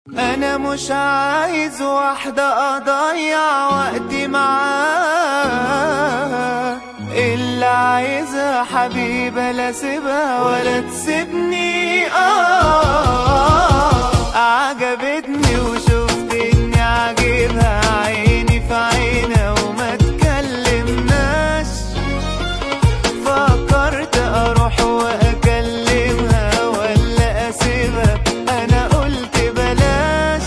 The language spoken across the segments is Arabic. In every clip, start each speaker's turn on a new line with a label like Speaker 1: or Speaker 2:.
Speaker 1: انا مش عايز واحدة اضيع وقتي معاها، اللي عايزها حبيبة لا سيبها ولا تسيبني. عجبتني وشفت اني عاجبها، عيني في عينها وما تكلمناش. فكرت اروح واكلمها ولا اسيبها، انا قلت بلاش.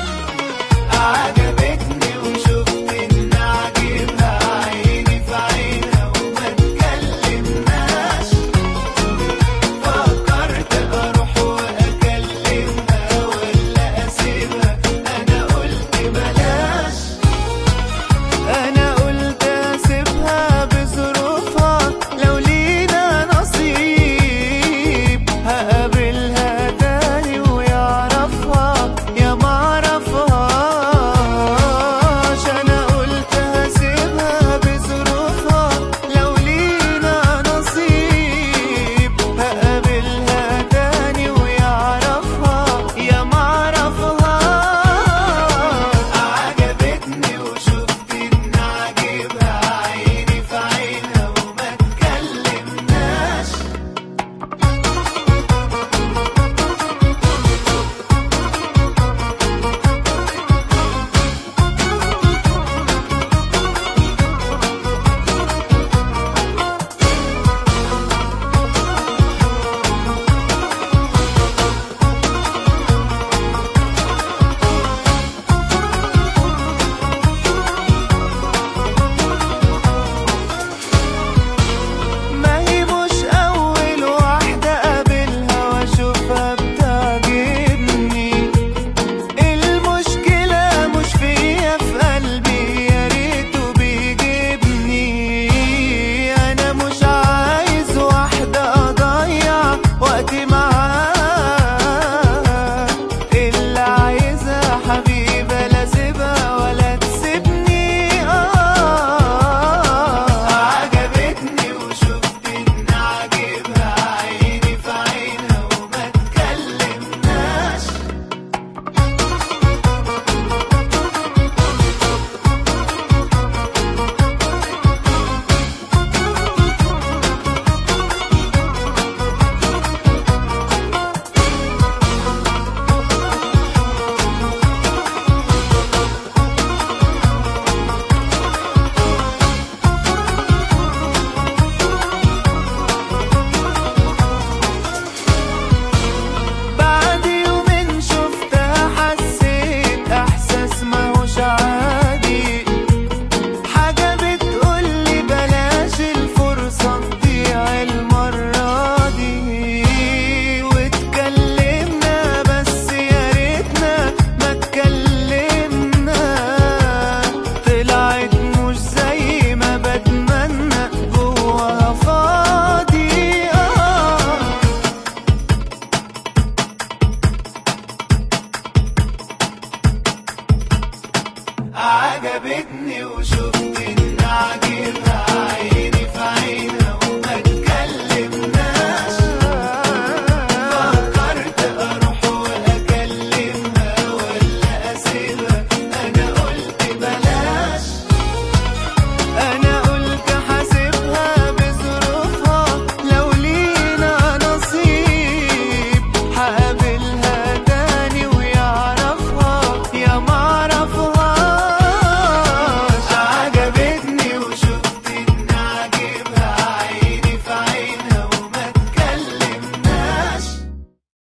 Speaker 1: عجبتني وشفت اني عاجبها، عيني في عينها وما تكلمناش. فكرت اروح واكلمها ولا اسيبها، انا قلت بلاش. انا قلت اسيبها بظروفها، لو لينا نصيب هقابلها تاني ويعرفها يا معرفهاش. انا قلت هسيبها بظروفها، لو لينا نصيب هقابلها تاني ويعرفها يا معرفهاش. عجبتني وشفت اني عاجبها، عيني في عينها وما تكلمناش. ما هي مش أول واحدة أقابلها وأشوفها بتعجبني. المشكلة مش فيا، في قلبي يا ريته بيجيبني. أنا مش عايز واحدة أضيع وقتي معاها، اللي عايزها حبيبة لا سيبها ولا تسيبني. عجبتني وشفت اني عاجبها، عيني في عينها وما تكلمناش. بعد يومين شفتها حسيت احساس ماهوش عادي. حاجة بتقولي بلاش الفرصة تضيع المرة دي. واتكلمنا بس يا ريتنا ما اتكلمنا، طلعت مش زي ما بتمنى، جواها فاضي. عجبتني وشفت